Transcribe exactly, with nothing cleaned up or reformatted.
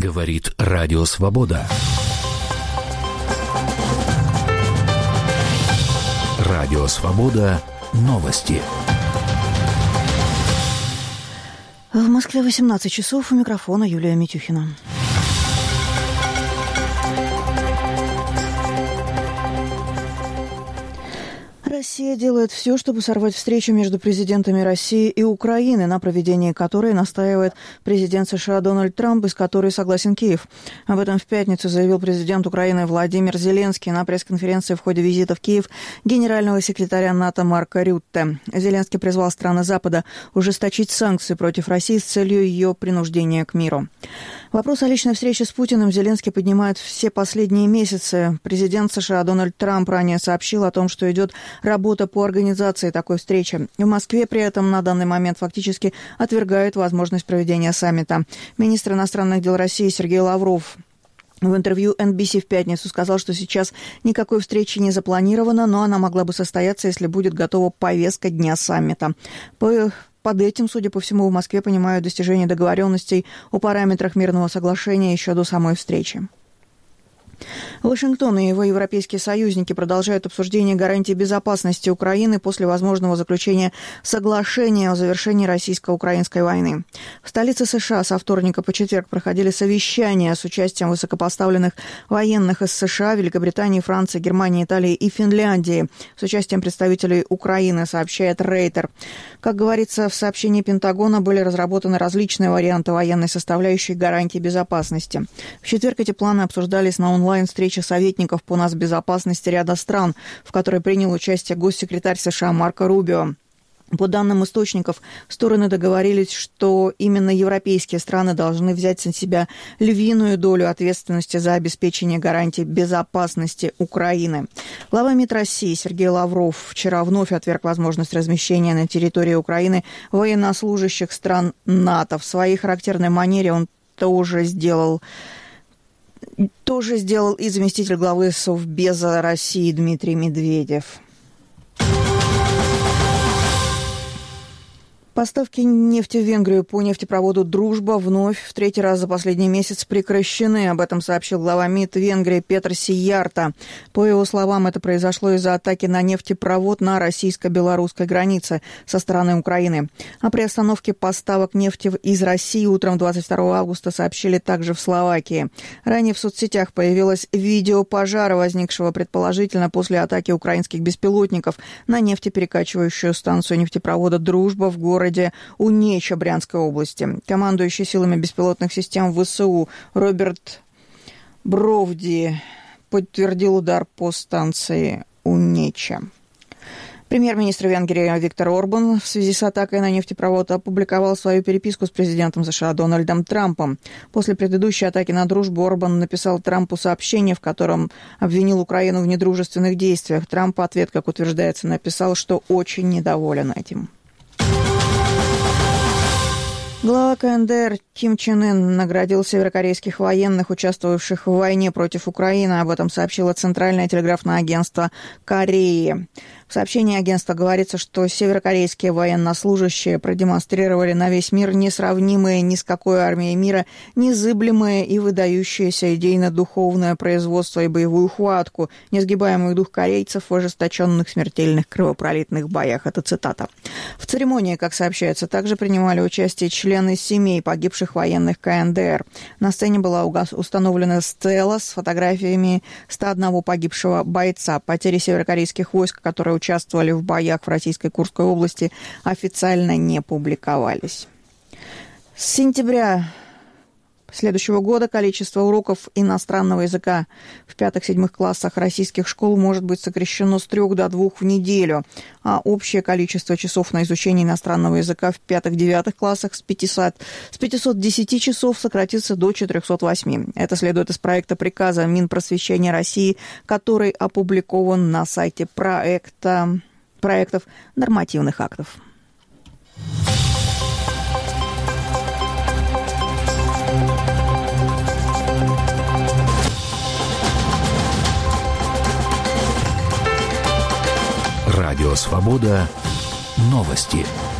Говорит Радио Свобода. Радио Свобода. Новости. В Москве восемнадцать часов. У микрофона Юлия Митюхина. Россия делает все, чтобы сорвать встречу между президентами России и Украины, на проведении которой настаивает президент США Дональд Трамп, и с которой согласен Киев. Об этом в пятницу заявил президент Украины Владимир Зеленский на пресс-конференции в ходе визита в Киев генерального секретаря НАТО Марка Рютте. Зеленский призвал страны Запада ужесточить санкции против России с целью ее принуждения к миру. Вопрос о личной встрече с Путиным Зеленский поднимает все последние месяцы. Президент США Дональд Трамп ранее сообщил о том, что идет работа по организации такой встречи. В Москве при этом на данный момент фактически отвергают возможность проведения саммита. Министр иностранных дел России Сергей Лавров в интервью эн би си в пятницу сказал, что сейчас никакой встречи не запланировано, но она могла бы состояться, если будет готова повестка дня саммита. По Под этим, судя по всему, в Москве понимают достижение договоренностей о параметрах мирного соглашения еще до самой встречи. Вашингтон и его европейские союзники продолжают обсуждение гарантий безопасности Украины после возможного заключения соглашения о завершении российско-украинской войны. В столице США со вторника по четверг проходили совещания с участием высокопоставленных военных из США, Великобритании, Франции, Германии, Италии и Финляндии, с участием представителей Украины, сообщает Рейтер. Как говорится в сообщении Пентагона, были разработаны различные варианты военной составляющей гарантий безопасности. В четверг эти планы обсуждались на онлайн встреча советников по нацбезопасности ряда стран, в которой принял участие госсекретарь США Марко Рубио. По данным источников, стороны договорились, что именно европейские страны должны взять на себя львиную долю ответственности за обеспечение гарантий безопасности Украины. Глава МИД России Сергей Лавров вчера вновь отверг возможность размещения на территории Украины военнослужащих стран НАТО. В своей характерной манере он тоже сделал Тоже сделал и заместитель главы Совбеза России Дмитрий Медведев. Поставки нефти в Венгрию по нефтепроводу «Дружба» вновь в третий раз за последний месяц прекращены. Об этом сообщил глава МИД Венгрии Петр Сиярта. По его словам, это произошло из-за атаки на нефтепровод на российско-белорусской границе со стороны Украины. О приостановке поставок нефти из России утром двадцать второго августа сообщили также в Словакии. Ранее в соцсетях появилось видео пожара, возникшего предположительно после атаки украинских беспилотников на нефтеперекачивающую станцию нефтепровода «Дружба» в городе городе Унеча Брянской области. Командующий силами беспилотных систем ВСУ Роберт Бровди подтвердил удар по станции Унеча. Премьер-министр Венгрии Виктор Орбан в связи с атакой на нефтепровод опубликовал свою переписку с президентом США Дональдом Трампом. После предыдущей атаки на «Дружбу» Орбан написал Трампу сообщение, в котором обвинил Украину в недружественных действиях. Трамп в ответ, как утверждается, написал, что очень недоволен этим. Глава ка эн дэ эр Ким Чен Ын наградил северокорейских военных, участвовавших в войне против Украины. Об этом сообщило Центральное телеграфное агентство Кореи. В сообщении агентства говорится, что северокорейские военнослужащие продемонстрировали на весь мир несравнимые ни с какой армией мира, незыблемое и выдающееся идейно-духовное производство и боевую хватку, несгибаемый дух корейцев в ожесточенных смертельных кровопролитных боях. Это цитата. В церемонии, как сообщается, также принимали участие члены семей погибших военных ка эн дэ эр. На сцене была установлена стела с фотографиями ста одного погибшего бойца. Потери северокорейских войск, которые участвовали в боях в российской Курской области, официально не публиковались. С сентября следующего года количество уроков иностранного языка в пятых-седьмых классах российских школ может быть сокращено с трех до двух в неделю, а общее количество часов на изучение иностранного языка в пятых-девятых классах с пятисот, с пятисот десяти часов сократится до четырехсот восьми. Это следует из проекта приказа Минпросвещения России, который опубликован на сайте проекта, проектов нормативных актов. Радио Свобода. Новости.